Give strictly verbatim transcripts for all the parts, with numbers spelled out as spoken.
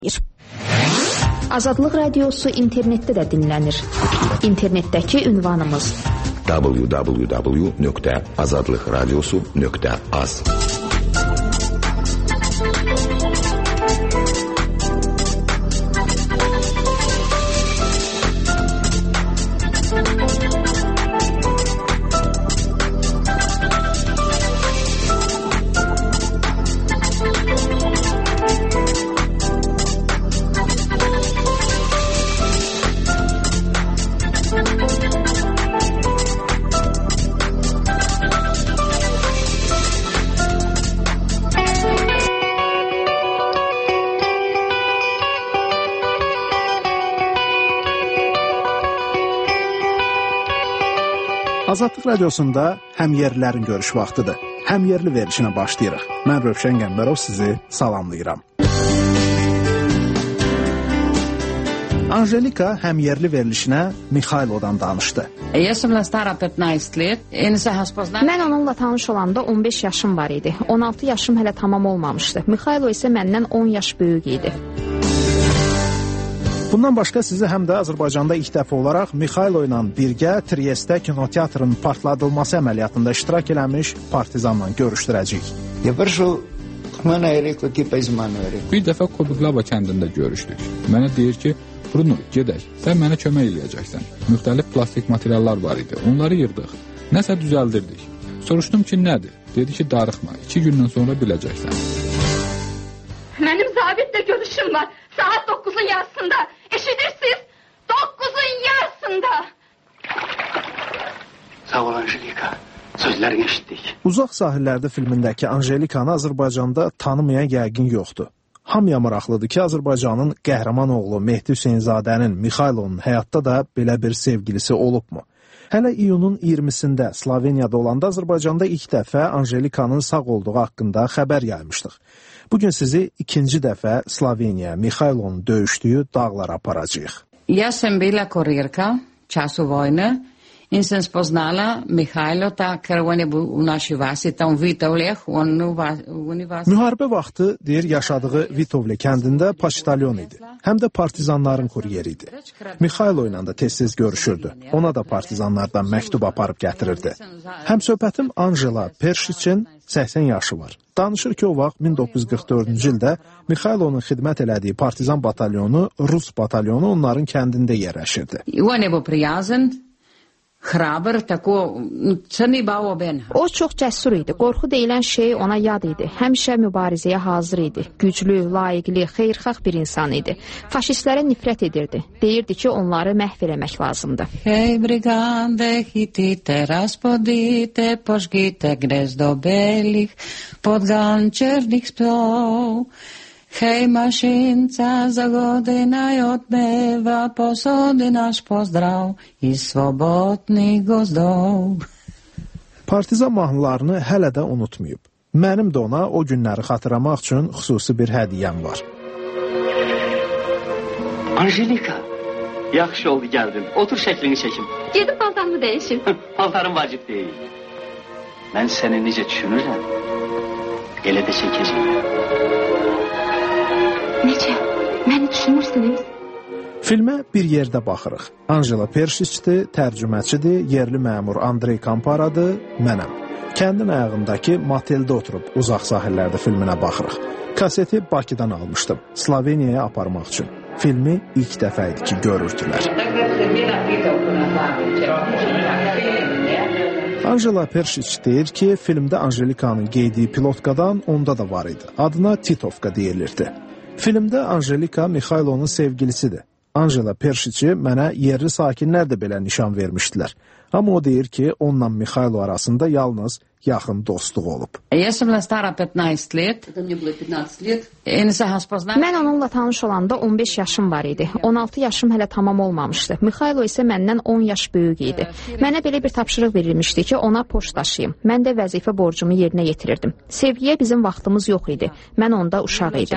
Azadlıq Radiosu internetdə də dinlənir. İnternetdəki ünvanımız w w w nöqtə azadlıq radiosu nöqtə az. Azadlıq Radiosunda həmyerlilərin görüş vaxtıdır. Həmyerli verilişinə başlayırıq. Mən Rövşən Qəmbərov sizi salamlayıram. Anjelika həmyerli verilişinə Mixaylodan danışdı. Mən onunla tanış olanda on beş yaşım var idi. on altı yaşım hələ tamam olmamışdı. Mixaylo isə məndən on yaş böyük idi. Bundan başqa sizi həm də Azərbaycanda ilk dəfə olaraq Mixaylo ilə birgə Trieste kinoteatrının partladılması əməliyyatında iştirak eləmiş partizanla görüşdürəcəyik. Bir dəfə Kobiglava kəndində görüşdük. Mənə deyir ki, Bruno, gedək, sən mənə kömək eləyəcəksən. Müxtəlif plastik materiallar var idi, onları yırdıq. Nəsə düzəldirdik. Soruşdum ki, nədir? Dedi ki, darıxma, iki gündən sonra biləcəksən. Mənim zabitlə görüşüm var, saat doqquzun yarısında. Eşidirsiniz? Doqquzun yarısında. Sağ ol Anjelika, sözlərini eşitdik. Uzaq sahillərdə filmindəki Anjelikanı Azərbaycanda tanımayan yəqin yoxdur. Hamıya maraqlıdır ki, Azərbaycanın qəhrəman oğlu Mehdi Hüseynzadənin Mixaylonun həyatda da belə bir sevgilisi olubmu? Hələ iyunun iyirmisində Sloveniyada olanda Azərbaycanda ilk dəfə Anjelikanın sağ olduğu haqqında xəbər yaymışdıq. Bugün sizi ikinci dəfə Sloveniya, Mixaylonun döyüşdüyü dağlara aparacağıq. Ja sem bila kurirka v času vojne in sem spoznala Mixaylota, ker on je bil v naši vasi, tam v Vitovleh. Müharibə vaxtı, deyir, yaşadığı Vitovle kəndində paçtalyon idi. Həm də partizanların kuryeri idi. Mixaylo ilə də tez-tez görüşürdü. Ona da partizanlardan məktub aparıb gətirirdi. Həmsöhbətim Anjela Perşiçin səksən yaşı var. Danışır ki, o vaxt min doqquz yüz qırx dördüncü ildə Mixaylonun xidmət elədiyi partizan batalyonu, Rus batalyonu onların kəndində yerləşirdi. On je bil prijazen, hraber, tako se ni bal oben. O çox cəsur idi. Qorxu deyilən şey ona yad idi. Həmişə mübarizəyə hazır idi. Güclü, layiqli, xeyirxah bir insan idi. Faşistlərə nifrət edirdi. Deyirdi ki, onları məhv eləmək lazımdır. Hej, brigande, hitite, razpodite, požgite gnezdo belih, podgan černih psov. Hej, mašinca, zagodinaj odmeva, posodi naš pozdrav iz svobodnih gozdov. Partizan mahnılarını hələ də unutmayıb. Mənim də ona o günləri xatırlamaq üçün xüsusi bir hədiyyəm var. Anjelika, yaxşı oldu gəldin. Otur şəklini çəkim. Gedib paltarımı dəyişim. Paltarım vacib deyil. Mən səni necə düşünürəm, elə də çəkəcəm. Necə? Məni düşünürsünüz? Filmə bir yerdə baxırıq. Anjela Perşiçdir, tərcüməçidir, yerli məmur Andrey Kamparadır, mənəm. Kəndin ayağındakı moteldə oturub uzaq sahillərdə filminə baxırıq. Kaseti Bakıdan almışdım, Sloveniyaya aparmaq üçün. Filmi ilk dəfə idi ki, görürdülər. Anjela Perşiç deyir ki, filmdə Anjelikanın geydiyi pilotkadan onda da var idi. Adına Titovka deyilirdi. Filmdə Anjelika Mixaylonun sevgilisidir. Anjela Perşiçi mənə yerli sakinlər də belə nişan vermişdilər. Amma o deyir ki, onunla Mixaylo arasında yalnız yaxın dostluq olub. Mən onunla tanış olanda on beş yaşım var idi. on altı yaşım hələ tamam olmamışdı. Mixaylo isə məndən on yaş böyük idi. Mənə belə bir tapşırıq verilmişdi ki, ona poçt daşıyım. Mən də vəzifə borcumu yerinə yetirirdim. Sevgiyə bizim vaxtımız yox idi. Mən onda uşaq idim.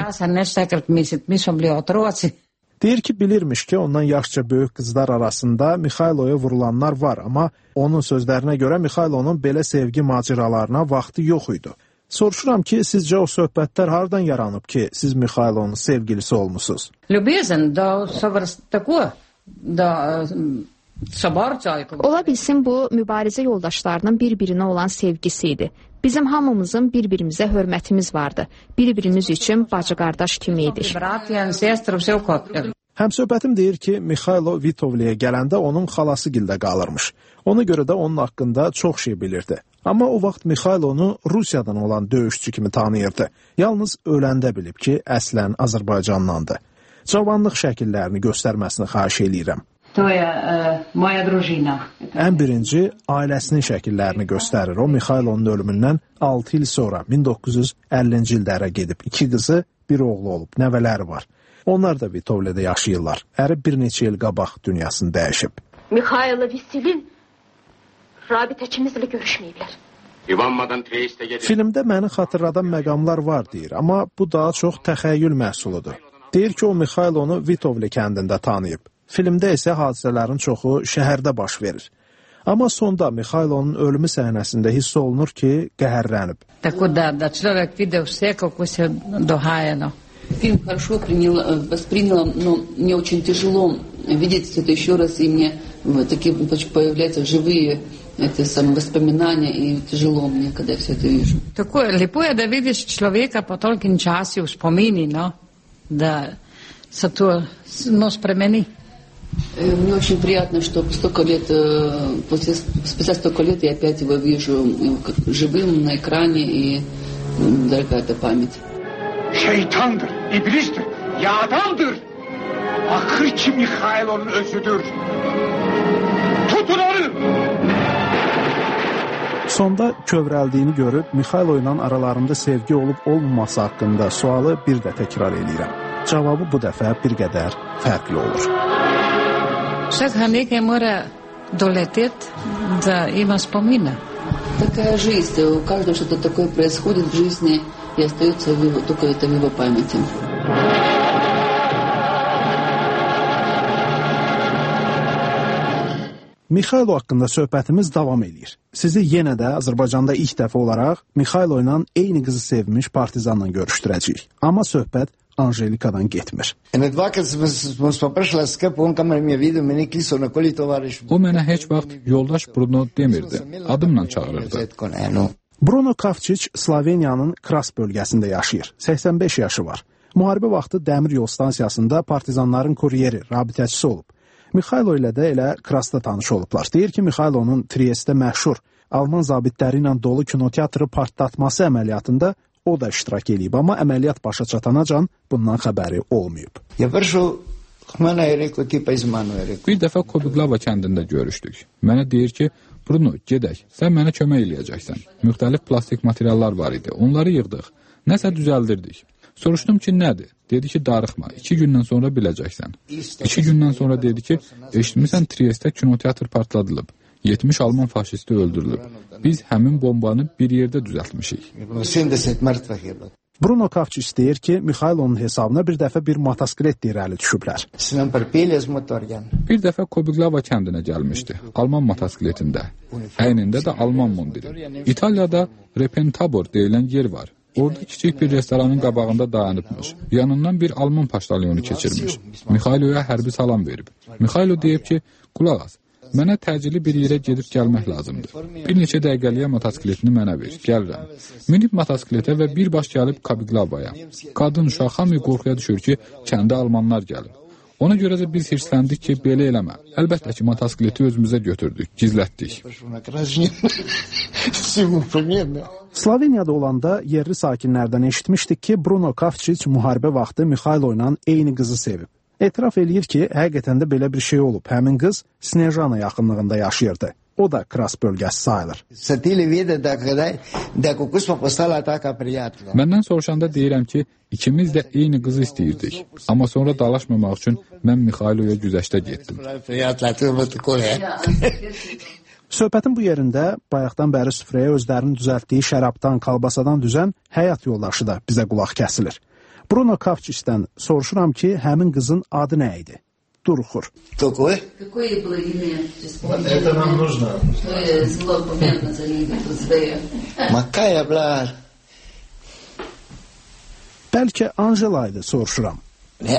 Deyir ki, bilirmiş ki, ondan yaşca böyük qızlar arasında Mixayloya vurulanlar var, amma onun sözlərinə görə Mixaylonun belə sevgi macəralarına vaxtı yox idi. Soruşuram ki, sizcə o söhbətlər hardan yaranıb ki, siz Mixailonun sevgilisi olmusunuz? Любезен, да, такое, да, соборца. Ola bilsin bu mübarizə yoldaşlarının bir-birinə olan sevgisi idi. Bizim hamımızın bir-birimizə hörmətimiz vardı. Bir-birimiz üçün bacı-qardaş kimi idik. Həmsöhbətim deyir ki, Mixailo Vitovliyə gələndə onun xalası gildə qalırmış. Ona görə də onun haqqında çox şey bilirdi. Amma o vaxt Mixailonu Rusiyadan olan döyüşçü kimi tanıyırdı. Yalnız öləndə bilib ki, əslən Azərbaycandandı. Cavanlıq şəkillərini göstərməsini xahiş eləyirəm. Ən birinci, ailəsinin şəkillərini göstərir. O, Mixailonun ölümündən altı il sonra, min doqquz yüz əllinci ildə ərə gedib. İki qızı, bir oğlu olub, nəvələri var. Onlar da Vitovlidə yaşayırlar. Əri bir neçə il qabaq dünyasını dəyişib. Mixailo Visilin rabitəçimizlə görüşməyiblər. Filmdə məni xatırladan məqamlar var deyir, amma bu daha çox təxəyyül məhsuludur. Deyir ki, o Mixailonu Vitovli kəndində tanıyıb. Filmdə isə hadisələrin çoxu şəhərdə baş verir. Amma sonda Mixailonun ölümü səhnəsində hiss olunur ki, qəhərlənib. Фильм хорошо принял, восприняла, но мне очень тяжело видеть это еще раз, и мне такие появляются живые это самые воспоминания, и тяжело мне, когда я все это вижу. Такое лепое, да видишь человека по толким часе вспомини, но да се то но спремени. Мне очень приятно, что столько лет, после, спустя столько лет я опять его вижу живым на экране, и дорогая эта память. Şeytandır, iblistir, yağdandır. Ahır ki Mixailonun özüdür. Tutun onu! Sonda kövrəldiyini görüb, Mixailo ilə aralarında sevgi olub olmaması haqqında sualı bir də təkrar eləyirəm. Cavabı bu dəfə bir qədər fərqli olur. Всяка некая мора долетит, да има спомина. Такая жизнь, у каждого что-то такое происходит в жизни, и остается в его, только это в его памяти. Mixailo haqqında söhbətimiz davam edir. Sizi yenə də Azərbaycanda ilk dəfə olaraq Mixailo ilə eyni qızı sevmiş partizanla görüşdürəcəyik. Amma söhbət Anjelikadan getmir. O mənə heç vaxt yoldaş Bruno demirdi, adımla çağırırdı. Bruno Kavčić Sloveniyanın Kras bölgəsində yaşayır. səksən beş yaşı var. Müharibə vaxtı dəmir yol stansiyasında partizanların kuryeri, rabitəçisi olub. Mixailo ilə də elə Krasda tanış olublar. Deyir ki, Mixailonun Triestdə məşhur Alman zabitləri ilə dolu kinoteatrı partlatması əməliyyatında o da iştirak edib, amma əməliyyat başa çatanacan bundan xəbəri olmayıb. Bir dəfə Kobiglava kəndində görüşdük. Mənə deyir ki, Bruno, gedək, sən mənə kömək eləyəcəksən. Müxtəlif plastik materiallar var idi, onları yığdıq. Nəsə düzəldirdik. Soruşdum ki, nədir? Dedi ki, darıxma, iki gündən sonra biləcəksən. İki gündən sonra dedi ki, eşitmisən Triestdə kinoteatr partladılıb. yetmiş Alman faşisti öldürülüb. Biz həmin bombanı bir yerdə düzəltmişik. Bruno Kavčić deyir ki, Mixailonun hesabına bir dəfə bir motosiklet irəli düşüblər. Bir dəfə Kobiglava kəndinə gəlmişdi, Alman motosikletində. Əynində də Alman mundiri. İtaliyada Repentabor deyilən yer var. Orada kiçik bir restoranın qabağında dayanıbmış. Yanından bir Alman paştalyonu keçirmiş. Mixailoya hərbi salam verib. Mixailo deyib ki, qulaq as, mənə təcili bir yerə gedib gəlmək lazımdır. Bir neçə dəqiqəliyə motosikletini mənə ver, gəlirəm. Minib motosikletə və birbaş gəlib Kabiglavaya. Qadın uşaq hamı qorxuya düşür ki, kəndə almanlar gəlib. Ona görə də biz hirsləndik ki, belə eləmə. Əlbəttə ki, motosikleti özümüzə götürdük, gizlətdik. Sloveniyada olanda yerli sakinlərdən eşitmişdik ki, Bruno Kavčić müharibə vaxtı Mixailo ilə eyni qızı sevib. Etiraf eləyir ki, həqiqətən də belə bir şey olub. Həmin qız Snejana yaxınlığında yaşayırdı. O da Kras bölgəsi sayılır. Məndən soruşanda deyirəm ki, ikimiz də eyni qızı istəyirdik. Amma sonra dalaşmamaq üçün mən Mixailoya güzəştə getdim. Söhbətin bu yerində bayaqdan bəri süfrəyə özlərinin düzəltdiyi şərabdan, kalbasadan düzən həyat yoldaşı da bizə qulaq kəsilir. Bruno Kavčićdən soruşuram ki, həmin qızın adı nə idi? Duruxur. Какое? Какое было имя? Это нам нужно. Зло помянно за имя. Макая, бля. Bəlkə Angela idi, soruşuram. Ne?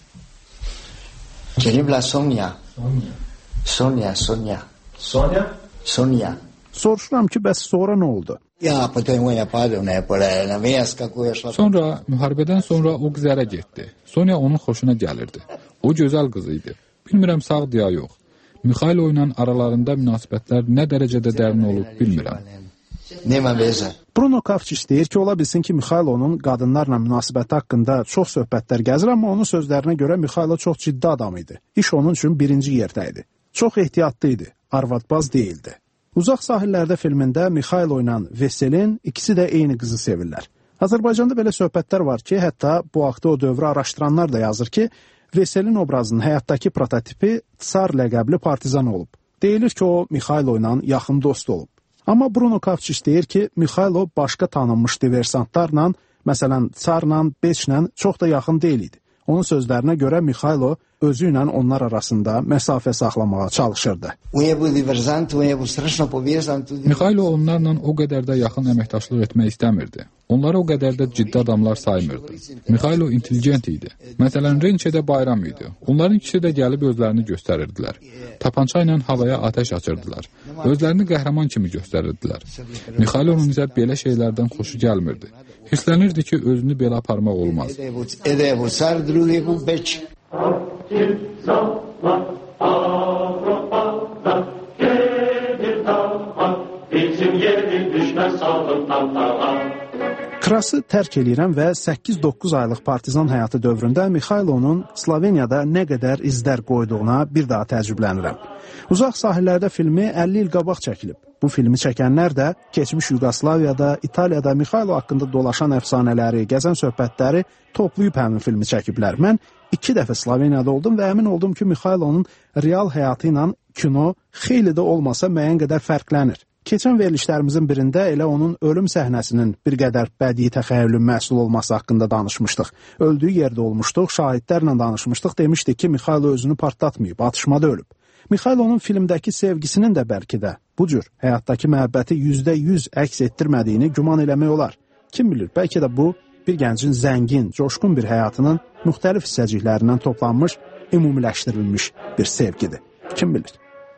Gelibla Sonya. Sonya, Sonya. Sonya? Sonya. Soruşuram ki, bəs sonra nə oldu? Ya, потом я падал на поле, место какое шло. Sonra, müharibədən sonra o qız ərə getdi. Sonya onun xoşuna gəlirdi. O gözəl qız idi. Bilmirəm sağdı ya yox. Mikhailo ilə aralarında münasibətlər nə dərəcədə dərin olub, bilmirəm. Bruno Kavčič deyir ki, ola bilsin ki, Mikhailonun qadınlarla münasibəti haqqında çox söhbətlər gəzir, amma onun sözlərinə görə Mikhailo çox ciddi adam idi. İş onun üçün birinci yerdə idi. Çox ehtiyatlı idi, arvadbaz deyildi. Uzaq sahillərdə filmində Mikhailo ilə Veselin ikisi də eyni qızı sevirlər. Azərbaycanda belə söhbətlər var ki, hətta bu vaxtda o dövrü araşdıranlar da yazır ki, Veselin obrazının həyatdakı prototipi Tsar ləqəbli partizan olub. Deyilir ki, o Mikhailo ilə yaxın dost olub. Amma Bruno Kavčič deyir ki, Mikhailo başqa tanınmış diversantlarla, məsələn, Tsarla, Beçlə çox da yaxın deyil idi. Onun sözlərinə görə Mikhailo özü ilə onlar arasında məsafə saxlamağa çalışırdı. Mikhailo onlarla o qədər də yaxın əməkdaşlıq etmək istəmirdi. Onları o qədər də ciddi adamlar saymırdı. Mikhailo intelligent idi. Məsələn, Rençedə bayram idi. Onların ikisi də gəlib özlərini göstərirdilər. Tapança ilə havaya ateş açırdılar. Özlərini qəhrəman kimi göstərirdilər. Mikhailonun isə belə şeylərdən xoşu gəlmirdi. Hisslənirdi ki, özünü belə aparmaq olmaz. Krası tərk eləyirəm və səkkiz doqquz aylıq partizan həyatı dövründə Mikhailonun Sloveniyada nə qədər izlər qoyduğuna bir daha təəccüblənirəm. Uzaq sahillərdə filmi əlli il qabaq çəkilib. Bu filmi çəkənlər də keçmiş Yugoslaviyada, İtaliyada Mikhailo haqqında dolaşan əfsanələri, gəzən söhbətləri toplayıb həmin filmi çəkiblər. Mən iki dəfə Sloveniyada oldum və əmin oldum ki, Mikhailonun real həyatı ilə kino xeyli də olmasa müəyyən qədər fərqlənir. Keçən verilişlərimizin birində elə onun ölüm səhnəsinin bir qədər bədii təxəyyülün məhsul olması haqqında danışmışdıq. Öldüyü yerdə olmuşduq, şahidlərlə danışmışdıq, demişdik ki, Mikhailo özünü partlatmayıb, atışmada ölüb. Mikhailonun filmdəki sevgisinin də bəlkə də bu cür həyatdakı məhəbbəti yüzdə yüz əks etdirmədiyini güman eləmək olar. Kim bilir, bəlkə də bu bir gəncin zəngin, coşqun bir həyatının müxtəlif hissəciklərindən toplanmış, ümumiləşdirilmiş bir sevgidir. Kim bilir?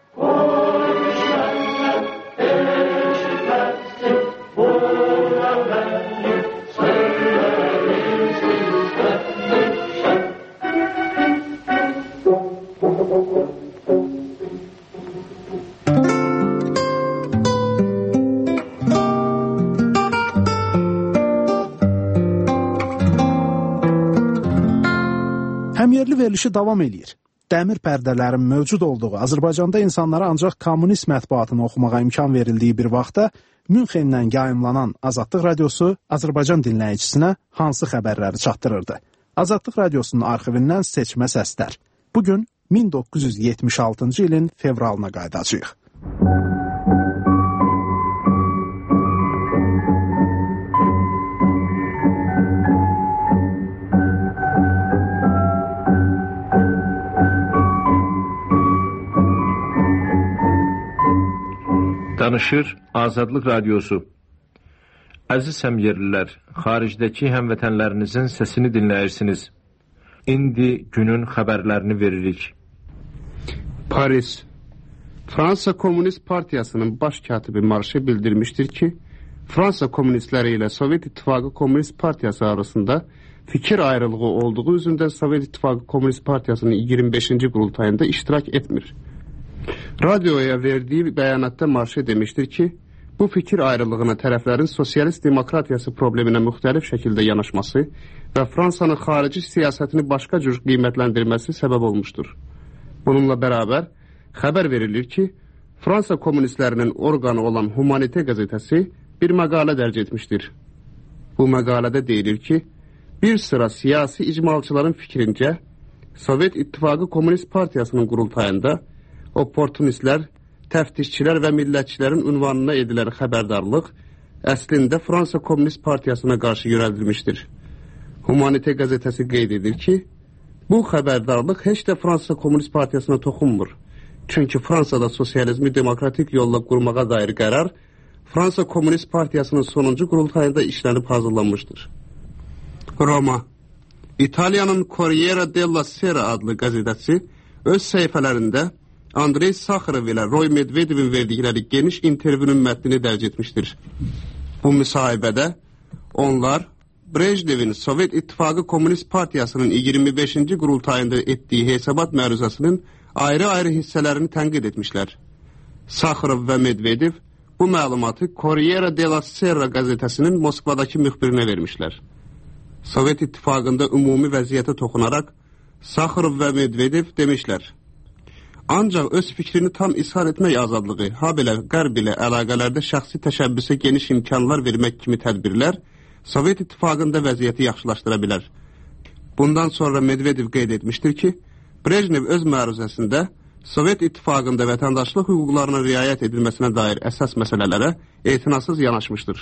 Həmyerli verilişi davam eləyir. Dəmir pərdələrin mövcud olduğu Azərbaycanda insanlara ancaq kommunist mətbuatını oxumağa imkan verildiyi bir vaxtda Münxendən yayımlanan Azadlıq Radiosu Azərbaycan dinləyicisinə hansı xəbərləri çatdırırdı? Azadlıq Radiosunun arxivindən seçmə səslər. Bugün min doqquz yüz yetmiş altıncı ilin fevralına qayıdacağıq. Danışır Azadlıq Radiosu. Əziz həmyerlilər, xaricdəki həmvətənlərinizin səsini dinləyirsiniz. İndi günün xəbərlərini veririk. Paris. Fransa Komünist Partiyasının baş katibi Marşe bildirmiştir ki, Fransa komünistləri ilə Sovet İttifaqı Komünist Partiyası arasında fikir ayrılığı olduğu üzündən Sovet İttifaqı Komünist Partiyasının iyirmi beşinci qurultayında iştirak etmir. Radioya verdiyi bəyanatda Marşe demişdir ki, bu fikir ayrılığına tərəflərin sosialist demokratiyası probleminə müxtəlif şəkildə yanaşması və Fransanın xarici siyasətini başqa cür qiymətləndirməsi səbəb olmuşdur. Bununla bərabər, xəbər verilir ki, Fransa komünistlərinin orqanı olan Humanite qəzetəsi bir məqalə dərc etmişdir. Bu məqalədə deyilir ki, bir sıra siyasi icmalçıların fikrincə, Sovet İttifaqı Komünist Partiyasının qurultayında opportunistlər, təftişçilər və millətçilərin ünvanına edilən xəbərdarlıq əslində Fransa Komünist Partiyasına qarşı yönəldilmişdir. Humanite qəzetəsi qeyd edir ki, bu xəbərdarlıq heç də Fransa Komünist Partiyasına toxunmur. Çünki Fransada sosializmi demokratik yolla qurmağa dair qərar Fransa Komünist Partiyasının sonuncu qurultayında işlənib hazırlanmışdır. Roma. İtaliyanın Corriere della Sera adlı qəzetəsi öz səhifələrində Andrey Sakharov ilə Roy Medvedevin verdikləri geniş intervyunun mətnini dərc etmişdir. Bu müsahibədə onlar Brejnevin Sovet İttifaqı Komünist Partiyasının iyirmi beşinci qurultayında etdiyi hesabat məruzəsinin ayrı-ayrı hissələrini tənqid etmişlər. Sakharov və Medvedev bu məlumatı Corriere della Sera qəzetəsinin Moskvadakı müxbirinə vermişlər. Sovet İttifaqında ümumi vəziyyətə toxunaraq Sakharov və Medvedev demişlər: ancaq öz fikrini tam ishar etmək azadlığı, ha belə qərb ilə əlaqələrdə şəxsi təşəbbüsə geniş imkanlar vermək kimi tədbirlər Sovet İttifaqında vəziyyəti yaxşılaşdıra bilər. Bundan sonra Medvedev qeyd etmişdir ki, Brejnev öz məruzəsində Sovet İttifaqında vətəndaşlıq hüquqlarına riayət edilməsinə dair əsas məsələlərə etinasız yanaşmışdır.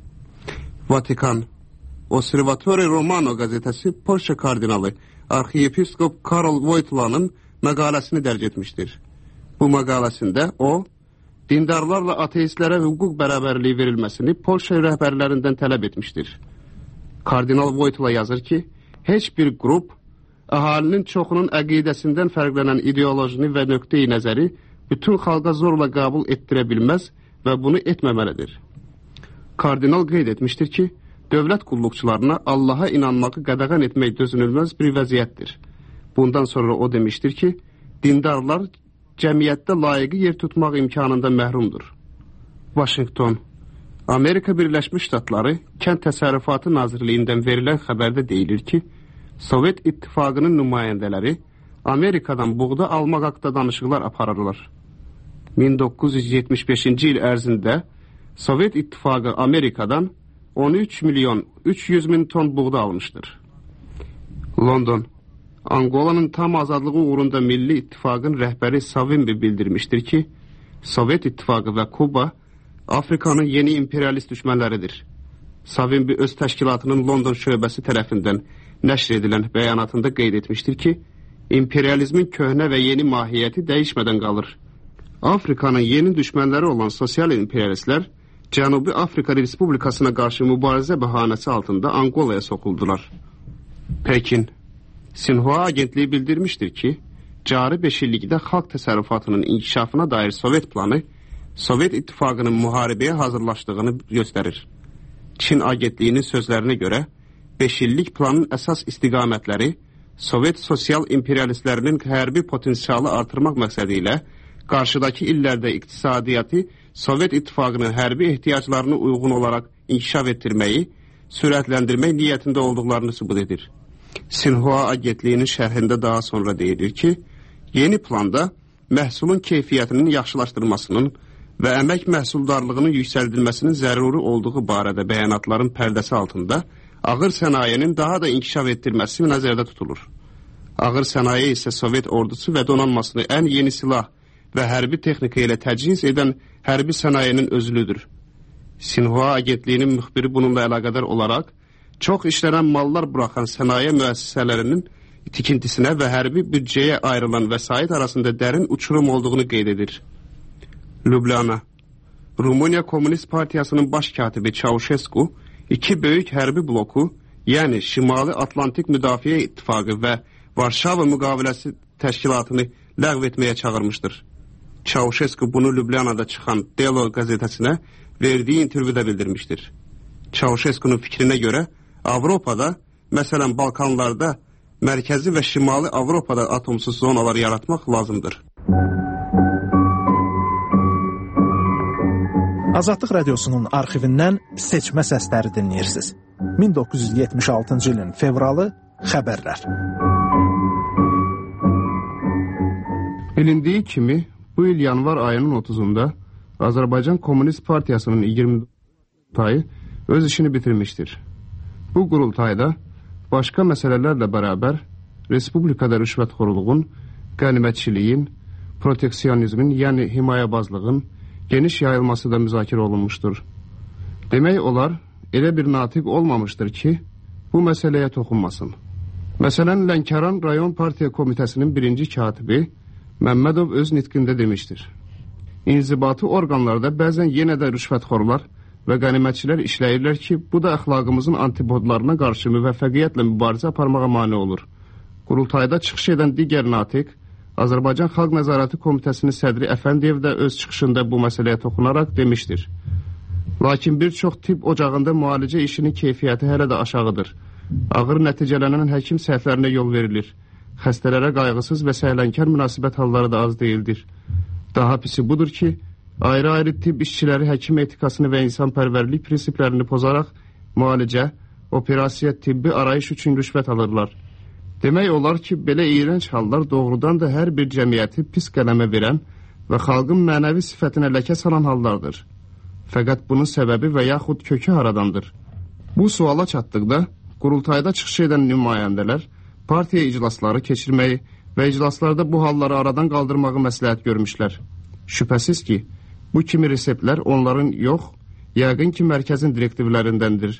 Vatikan. Osservatore Romano qəzetəsi Polşa kardinalı arxiyepiskop Karol Wojtyła'nın məqaləsini dərc etmişdir. Bu məqaləsində o, dindarlarla ateistlərə hüquq bərabərliyi verilməsini Polşa rəhbərlərindən tələb etmişdir. Kardinal Wojtyła yazır ki, heç bir qrup əhalinin çoxunun əqidəsindən fərqlənən ideolojini və nöqteyi nəzəri bütün xalqa zorla qəbul etdirə bilməz və bunu etməməlidir. Kardinal qeyd etmişdir ki, dövlət qulluqçularına Allaha inanmağı qadağan etmək dözünülməz bir vəziyyətdir. Bundan sonra o demişdir ki, dindarlar cəmiyyətdə layiqi yer tutmaq imkanında məhrumdur. Washington. Amerika Birləşmiş Ştatları Kənd Təsərrüfatı Nazirliyindən verilən xəbərdə deyilir ki, Sovet İttifaqının nümayəndələri Amerikadan buğda almaq haqda danışıqlar aparırlar. min doqquz yüz yetmiş beşinci il ərzində Sovet İttifaqı Amerikadan on üç milyon üç yüz min ton buğda almışdır. London. Angolanın tam azadlığı uğrunda Milli İttifaqın rəhbəri Savimbi bildirmişdir ki, Sovet İttifaqı və Kuba Afrikanın yeni imperialist düşmənləridir. Savimbi öz təşkilatının London şöbəsi tərəfindən nəşr edilən bəyanatında qeyd etmişdir ki, imperializmin köhnə və yeni mahiyyəti dəyişmədən qalır. Afrikanın yeni düşmənləri olan sosial imperialistlər Cənubi Afrika Respublikasına qarşı mübarizə bəhanəsi altında Angolaya sokuldular. Pekin. Sinhua agentliyi bildirmişdir ki, cari beş illikdə xalq təsərrüfatının inkişafına dair Sovet planı Sovet İttifaqının müharibəyə hazırlaşdığını göstərir. Çin agentliyinin sözlərinə görə, beş illik planın əsas istiqamətləri Sovet sosial imperialistlərinin hərbi potensialı artırmaq məqsədi ilə qarşıdakı illərdə iqtisadiyyatı Sovet İttifaqının hərbi ehtiyaclarına uyğun olaraq inkişaf etdirməyi, sürətləndirmək niyyətində olduqlarını sübut edir. Sinhua agentliyinin şərhində daha sonra deyilir ki, yeni planda məhsulun keyfiyyətinin yaxşılaşdırılmasının və əmək məhsuldarlığının yüksəldilməsinin zəruri olduğu barədə bəyanatların pərdəsi altında ağır sənayenin daha da inkişaf etdirməsi nəzərdə tutulur. Ağır sənaye isə Sovet ordusu və donanmasını ən yeni silah və hərbi texnika ilə təchiz edən hərbi sənayenin özülüdür. Sinhua agentliyinin müxbiri bununla əlaqədar olaraq, çox işlənən mallar buraxan sənaye müəssisələrinin tikintisinə və hərbi büdcəyə ayrılan vəsait arasında dərin uçurum olduğunu qeyd edir. Ljubljana. Rumıniya Komünist Partiyasının baş katibi Çavuşesku, iki böyük hərbi bloku, yəni Şimali Atlantik Müdafiə İttifaqı və Varşava müqaviləsi təşkilatını ləğv etməyə çağırmışdır. Çavuşesku bunu Ljubljanada çıxan Delo qəzetəsinə verdiyi intervyuda bildirmişdir. Çavuşeskunun fikrinə görə, Avropada, məsələn Balkanlarda, mərkəzi və şimali Avropada atomsuz zonalar yaratmaq lazımdır. Azadlıq Radiosunun arxivindən seçmə səsləri dinləyirsiniz. min doqquz yüz yetmiş altıncı ilin fevralı xəbərlər. Bilindiyi kimi, bu il yanvar ayının otuzunda Azərbaycan Komünist Partiyasının iyirmi qurultayı öz işini bitirmişdir. Bu qurultayda başqa məsələlərlə bərabər Respublikada rüşvətxorluğun, qənimətçiliyin, proteksiyonizmin, yəni himayəbazlığın geniş yayılması da müzakirə olunmuşdur. Demək olar, elə bir natiq olmamışdır ki, bu məsələyə toxunmasın. Məsələn, Lənkəran Rayon Partiya Komitəsinin birinci katibi Məmmədov öz nitqində demişdir. İnzibati orqanlarda bəzən yenə də rüşvətxorlar və qənimətçilər işləyirlər ki, bu da əxlaqımızın antipodlarına qarşı müvəffəqiyyətlə mübarizə aparmağa mane olur. Qurultayda çıxış edən digər natiq, Azərbaycan Xalq Nəzarəti Komitəsinin sədri Əfəndiyev də öz çıxışında bu məsələyə toxunaraq demişdir. Lakin bir çox tibb ocağında müalicə işinin keyfiyyəti hələ də aşağıdır. Ağır nəticələnən həkim səhvlərinə yol verilir. Xəstələrə qayğısız və səhlənkar münasibət halları da az deyildir. Daha pisi budur ki, ayrı-ayrı tibb işçiləri həkim etikasını və insanpərvərlik prinsiplərini pozaraq müalicə, operasiya, tibbi arayış üçün rüşvət alırlar. Demək olar ki, belə iyrənc hallar doğrudan da hər bir cəmiyyəti pis qələmə verən və xalqın mənəvi sifətinə ləkə salan hallardır. Fəqət bunun səbəbi və yaxud kökü haradandır? Bu suala çatdıqda, qurultayda çıxış edən nümayəndələr partiya iclasları keçirməyi və iclaslarda bu halları aradan qaldırmağı məsləhət görmüşlər. Şübhəsiz ki, bu kimi reseptlər onların yox, yəqin ki, mərkəzin direktivlərindəndir.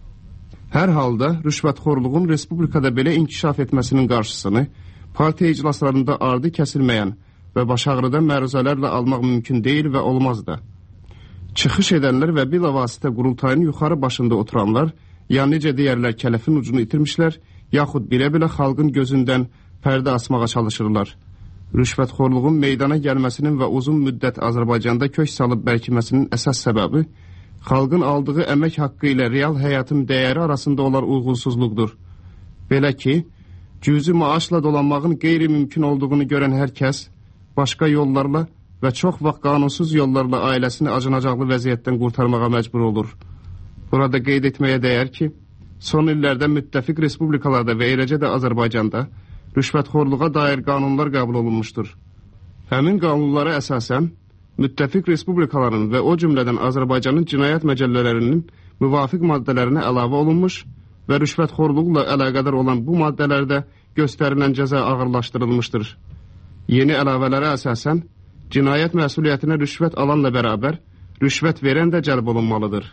Hər halda rüşvətxorluğun respublikada belə inkişaf etməsinin qarşısını partiya iclaslarında ardı kəsilməyən və baş ağrıdan məruzələrlə almaq mümkün deyil və olmaz da. Çıxış edənlər və bilavasitə qurultayın yuxarı başında oturanlar, ya necə deyərlər kələfin ucunu itirmişlər, yaxud bilə-bilə xalqın gözündən pərdə asmağa çalışırlar. Rüşvətxorluğun meydana gəlməsinin və uzun müddət Azərbaycanda kök salıb bərkiməsinin əsas səbəbi, xalqın aldığı əmək haqqı ilə real həyatın dəyəri arasında olan uyğunsuzluqdur. Belə ki, cüzi maaşla dolanmağın qeyri-mümkün olduğunu görən hər kəs, başqa yollarla və çox vaxt qanunsuz yollarla ailəsini acınacaqlı vəziyyətdən qurtarmağa məcbur olur. Burada qeyd etməyə dəyər ki, son illərdə müttəfiq respublikalarda və eləcə də Azərbaycanda rüşvətxorluğa dair qanunlar qəbul olunmuşdur. Həmin qanunlara əsasən, müttəfiq respublikaların və o cümlədən Azərbaycanın cinayət məcəllələrinin müvafiq maddələrinə əlavə olunmuş və rüşvətxorluqla əlaqədar olan bu maddələrdə göstərilən cəza ağırlaşdırılmışdır. Yeni əlavələrə əsasən, cinayət məsuliyyətinə rüşvət alanla bərabər, rüşvət verən də cəlb olunmalıdır.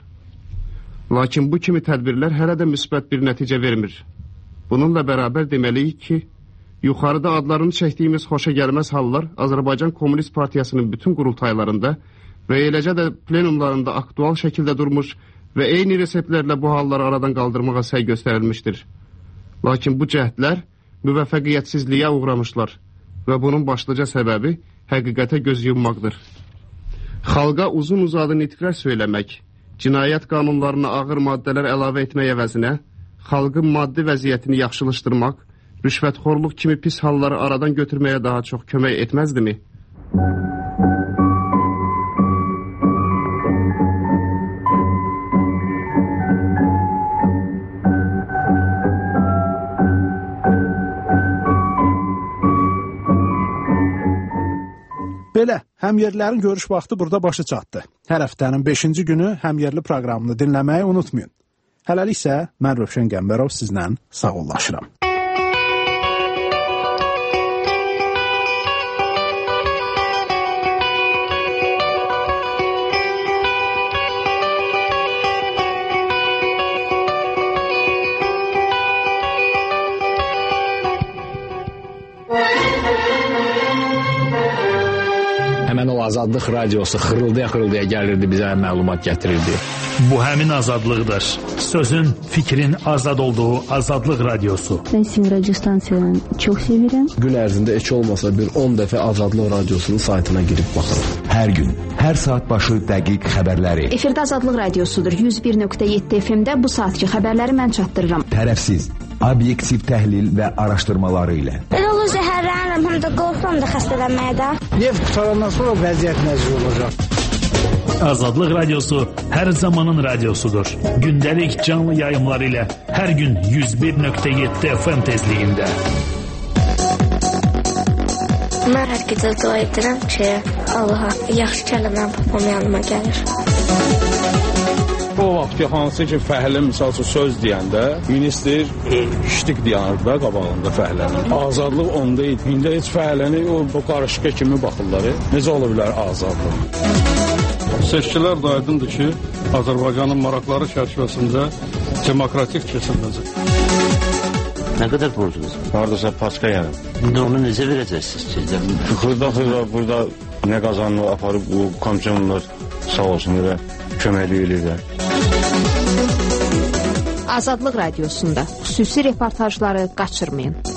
Lakin bu kimi tədbirlər hələ də müsbət bir nəticə vermir. Bununla bərabər deməliyik ki, yuxarıda adlarını çəkdiyimiz xoşa gəlməz hallar Azərbaycan Komünist Partiyasının bütün qurultaylarında və eləcə də plenumlarında aktual şəkildə durmuş və eyni reseptlərlə bu halları aradan qaldırmağa səy göstərilmişdir. Lakin bu cəhdlər müvəffəqiyyətsizliyə uğramışlar və bunun başlıca səbəbi həqiqətə göz yummaqdır. Xalqa uzun-uzadı nitqlər söyləmək, cinayət qanunlarına ağır maddələr əlavə etmək əvəzinə, xalqın maddi vəziyyətini yaxşılaşdırmaq, rüşvətxorluq kimi pis halları aradan götürməyə daha çox kömək etməzdimi? Belə, həmyerlilərin görüş vaxtı burada başa çatdı. Hər həftənin beşinci günü həmyerli proqramını dinləməyi unutmayın. Hələlik isə mən Rövşən Qəmbərov sizlə sağollaşıram. Həmən o Azadlıq radiosu xırıldaya-xırıldaya gəlirdi, bizə məlumat gətirirdi. Bu həmin azadlıqdır. Sözün, fikrin azad olduğu Azadlıq radiosu. Ben sizin radyo stansiyalarını çok seviyorum. Gün ərzində heç olmasa bir on dəfə Azadlıq radiosunun saytına girib baxırım. Hər gün, hər saat başı dəqiq xəbərləri. Efirdə Azadlıq radiosudur. yüz bir nöqtə yeddi F M-də bu saatki xəbərləri mən çatdırıram. Tərəfsiz, obyektiv təhlil və araşdırmaları ilə. Elə olur zəhərlənirəm, həm də qorxuram da xəstələnməyə də. Neft qutarandan sonra vəziyyət nəzir olacaq. Azadlıq radiosu hər zamanın radiosudur. Gündəlik canlı yayımlar ilə hər gün yüz bir nöqtə yeddi F M tezliyində. Mən hər gecə dua edirəm ki, Allaha yaxşı kəlləməm papam yanıma gəlir. O vaxt ki, hansı ki, fəhlə misal üçün söz deyəndə, minister iştik deyənir də qabağında fəhlənin. Azadlıq onda idi. İndi heç fəhləni o, o qarışqa kimi baxırlar. Necə ola bilər azadlıq? Seçkilər də aydındır ki, Azərbaycanın maraqları çərçivəsində demokratik keçiriləcək. Nə qədər borcunuz? Haradasa paska yəni. İndi onu necə verəcəksiniz ki? Xırda xırda burada nə qazanını aparıb bu komissiyonlar sağ olsun elə köməklik edirlər. Azadlıq Radiosunda xüsusi reportajları qaçırmayın.